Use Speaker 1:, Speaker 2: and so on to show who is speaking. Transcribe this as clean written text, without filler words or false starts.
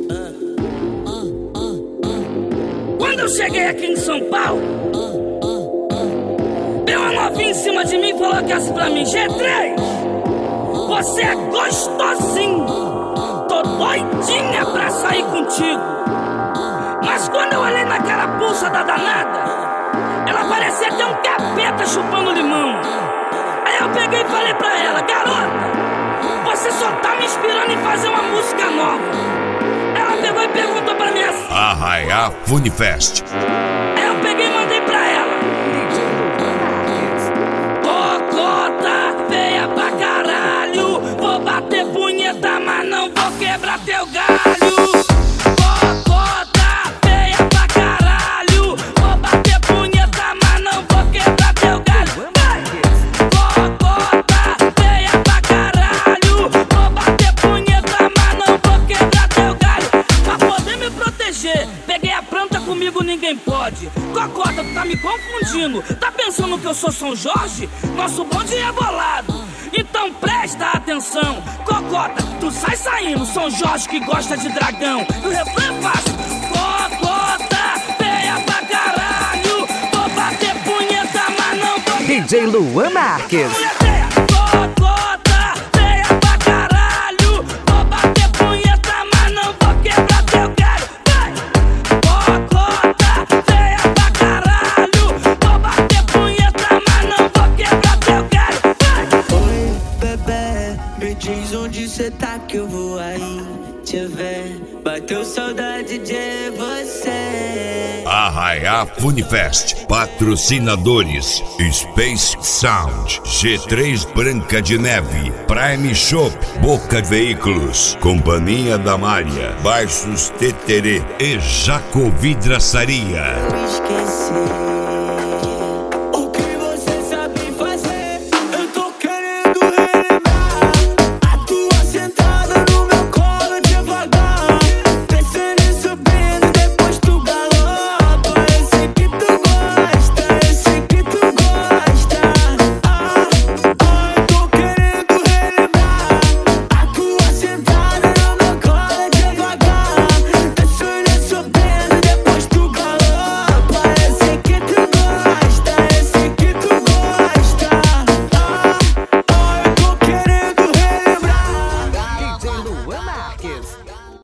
Speaker 1: Quando eu cheguei aqui em São Paulo, veio uma novinha em cima de mim e falou que assim pra mim: G3, você é gostosinho, tô doidinha pra sair contigo. Mas quando eu olhei na carapuça da danada, ela parecia ter um capeta chupando limão. Aí eu peguei e falei pra ela: garota, você só tá me inspirando em fazer uma música nova. Ela pegou e perguntou pra mim assim:
Speaker 2: Arraiá Funifest.
Speaker 1: Aí eu peguei e mandei pra ela: cocota feia pra caralho, vou bater punheta, mas não vou quebrar teu galho. Cocota feia pra caralho, vou bater punheta, mas não vou quebrar teu galho. Cocota feia pra caralho, vou bater punheta, mas não vou quebrar teu galho. Pra poder me proteger, peguei a planta, comigo ninguém pode. Cocota, tu tá me confundindo, tá pensando que eu sou São Jorge? Nosso bonde é bolado, então presta atenção. Cocota, tu sai saindo, São Jorge que gosta de dragão. E o refrão é fácil: cocota feia pra caralho, vou bater punheta, mas não vou.
Speaker 3: DJ Luan Marques.
Speaker 1: Cocota feia pra caralho, vou bater punheta, mas não vou quebrar teu galho. Vai! Cocota feia pra caralho, vou bater punheta, mas não vou quebrar teu galho. Vai!
Speaker 4: Oi, bebê, me diz onde cê tá que eu vou aí te ver. Bateu saudade de você.
Speaker 2: Arraiá Funifest. Patrocinadores: Space Sound, G3 Branca de Neve, Prime Shop, Boca Veículos, Companhia da Malha, Baixos Teterê e Jacovidraçaria.
Speaker 4: Eu esqueci.